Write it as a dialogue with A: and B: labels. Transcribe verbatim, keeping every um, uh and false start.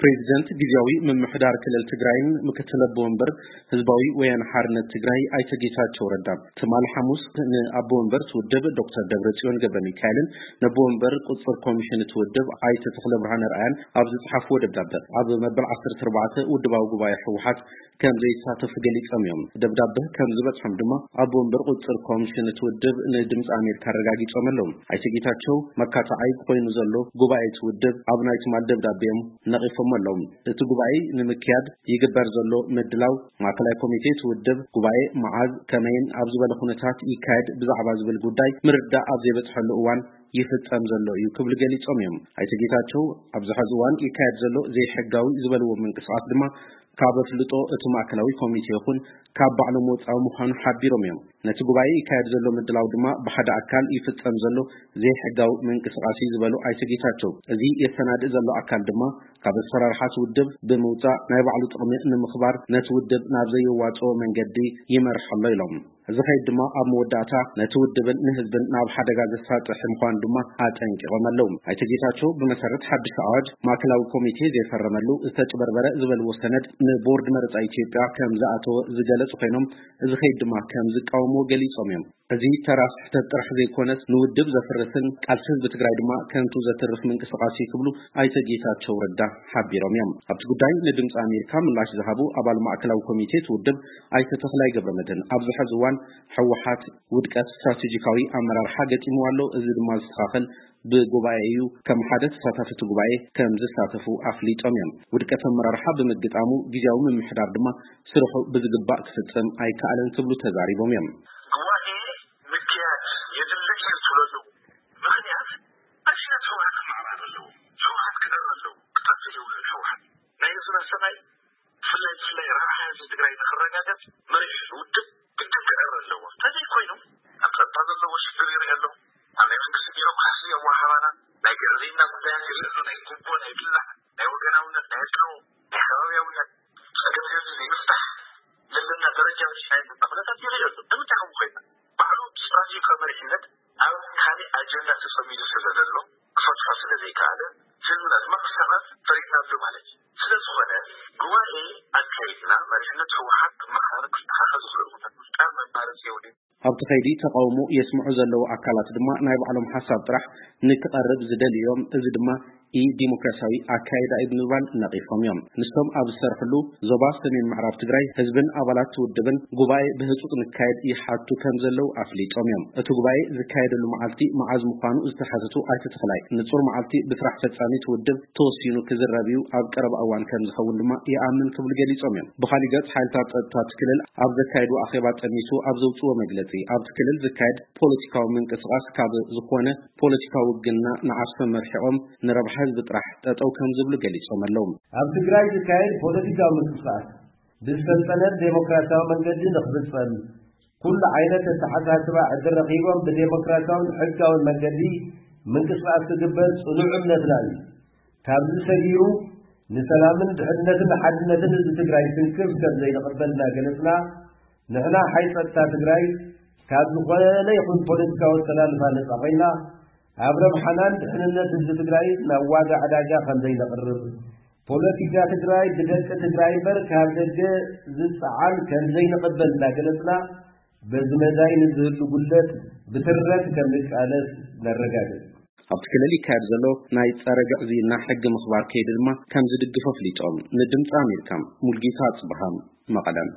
A: ፕሬዝዳንት ጊዜያዊ መምሕዳር ክልል ትግራይን ምክትል ወንበር ህዝባዊ ወያነ ሓርነት ትግራይ አይተ ጌታቸው ረዳ ትማል ሐሙስ ንአቦ ወንበር ተወደበ ዶክተር ደብረጽዮን ገብረሚካኤልን ነቦ ወንበር ቁጥር ኮሚሽን ተወደበ አይተ ተክለ ብርሃን ረአያን አብዝ ጽሐፍ ወደብዳቤ አብ መበል ዓሰርተ አርባዕተ ውድባው ጉባኤ ህወሓት ከም ዘይሳተፍ ገሊጾም እዮም ደብዳቤ ከም ዝበጽሐም ድማ አቦ ወንበር ቁጥር ኮሚሽን ተወደበ ንድምጽ አሜሪካ ረጋጊጾም ኣለዎም አይተ ጌታቸው መካታዓይ ኮይኑ ዘሎ ጉባኤ ተወደበ አብናይ ትማል ደብዳቤም ነቂፎም ኣለዎም እቲ ጉባኤ ንምክያድ ይግበር ዘሎ ምድላው ማዕከላዊ ኮሚቴ ተወደበ ጉባኤ መዓዝ ከመይን ኣብ ዝበለ ኩነታት ይካየድ ብዛዕባ ዝብል ጉዳይ ምርዳ ኣብ ዘይበጽሐሉ እዋን ይፈጸም ዘሎ እዩ ክብል ገሊጾም እዮም አይተ ጌታቸው ኣብ ዝሐዝ እዋን ይካየድ ዘሎ ዘይሕጋዊ ዝበልዎ ምንቅስቃስ ድማ ካብ ፍልጦ እቲ ማዕከላዊ ኮሚቴ ይኹን ካብ ባዕሎም ወጻኢ ምዃኑ ሓቢሮም እዮም ነቲ ጉባኤ ይካየድ ዘሎ ምድላው ድማ ብሓደ ኣካል ይፈጸም ዘሎ ዘይሕጋዊ ምንቅስቃስ ዝበሉ አይተ ጌታቸው እዚ የሰናድ ዘሎ ኣካል ድማ ካብ ሰራርሓት ውድብ ብምውጻእ ናይ ባዕሉ ጥቕሚ ንምኽባር ነቲ ውድብ ናብ ዘይዋጽኦ መንገዲ ይመርሕ ኣሎ ኢሎም እዚ ኸይድ ድማ ኣብ መወዳእታ ነቲ ውድብን ንህዝብን ናብ ሓደጋ ዘሳጥሕ ምዃኑ ድማ ኣጠንቂቖም ኣለዉ አይተ ጌታቸው ብመሰረት ሓድሽ ኣዋጅ ማዕከላዊ ኮሚቴ ዘይፈረመሉ ዝተጭበርበረ ዝበልዎ ሰነድ ንቦርድ መረፃ ኢትዮጵያ ከም ዝኣተወ ዝገለጹ ኮይኖም እዚ ኸይድ ድማ ከም ዝቃወሙ ገሊጾም እዮም እዚ ተራስ ተጥራሕ ዘይኮነስ ንውድብ ዘፍርስን ቃልሲ ህዝቢ ትግራይ ድማ ከምቱ ዘትርፍ ምንቅስቃስ ይክብሉ አይተ ጌታቸው ረዳ ሓቢሮም እዮም ኣብቲ ጉዳይ ንድምጽ አሜሪካ ምላሽ ዝሃቡ ኣባል ማዕከላዊ ኮሚቴ ተወደብ አይተ ተክላይ ገብረመድህን ኣብ ዝሐዝ እዋን ህወሓት ውድቀት ስትራቴጂካዊ ኣመራርሓ ገጢሙ ኣሎ እዚ ድማ ዝስተኻኸል ብጉባኤዩ ከም ሓደ ተሳታፊ ጉባኤ ከም ዝሳተፉ ኣፍሊጦም እዮም ውድቀት ኣመራርሓ ብምግጣሙ ጊዜያዊ ምምሕዳር ድማ ስርሑ ብዝግባእ ክፍጸም ኣይከኣለን ክብሉ ተዛሪቦም እዮም ኣብቲ ኸይዲ ተቃውሞ የስምዑ ዘለዉ ኣካላት ድማ ናይ ባዕሎም ሓሳብ ጥራሕ ንክቐርብ ዝደልዮም እዚ ድማ ኢ ዲሞክራሲያዊ ኣካይዳ ይብልባል ነቂፎም እዮም ንስቶም ኣብ ዝሰርሕሉ ዞባ ሰሜን ምዕራብ ትግራይ ህዝብን ኣባላት ውድብን ጉባኤ ብህፁፅ ንካየድ ይሓቱ ከም ዘለዉ ኣፍሊጦም እዮም እቲ ጉባኤ ዝካየደሉ መዓልቲ መዓዝ ምዃኑ ዝተሓተቱ አይተ ተክላይ ንጹር መዓልቲ ብስራሕ ፈጻሚት ውድብ ተወሲኑ ክዝረብዩ ኣብ ቀረባ እዋን ከም ዝኸውን ድማ ይኣምን ክብሉ ገሊጾም እዮም ብኻሊእ ገጽ ሓይልታት ጸጥታ ክልል ኣብ ዘካየዱ ኣኼባ ጠሚሱ ኣብ ዘውፅኦ መግለጺ ኣብ ክልል ዝካየድ ፖለቲካዊ ምንቅስቃስ ካብ ዝኾነ ፖለቲካዊ ውግና ንዓርሶ መርሒቆም ንረብሓ ህዝቢ ጥራሕ ጠጠው ከም ዝብሉ ገሊጾም ኣለዉ
B: ኣብ ትግራይ ዝካየድ ፖለቲካዊ ምንቅስቃስ ብዝሰልጠነን ዴሞክራሲያዊ መንገዲ ንኽፍጸም ኩሉ ዓይነት ኣተሓሳስባ ዕድል ረኺቦም ብዴሞክራሲያውን ሕጋውን መንገዲ ምንቅስቃስ ክግበር ጽኑዕ እምነትና እዩ ካብዚ ሰጊሩ ንሰላምን ድሕንነትን ሓድነትን ህዝቢ ትግራይ ክንክብ ከም ዘይንቕበልና ገለጽና ንሕና ሓይል ጸጥታ ትግራይ ካብ ዝኾነ ይኹን ፖለቲካዊ ኣተላልፋ ነፃ ኮይና ኣብ ረብሓናን ድሕንነት ህዝቢ ትግራይ ናብ ዋጋ ዕዳጋ ከም ዘይነቕርብ ፖለቲካ ትግራይ ብደቂ ትግራይ እምበር ካብ ደገ ዝፀዓን ከም ዘይንቕበል እናገለጽና በዚ መዳይ ንዝህሉ ጉድለት ብትረት ከም ንቃለስ ነረጋግጽ
A: ኣብቲ ክልል ይካየድ ዘሎ ናይ ፀረ ግዕዝይና ሕጊ ምኽባር ከይዲ ድማ ከም ዝድግፎ ኣፍሊጦም ንድምፂ ኣሜሪካ ሙልጌታ ጽብሃም መቐለም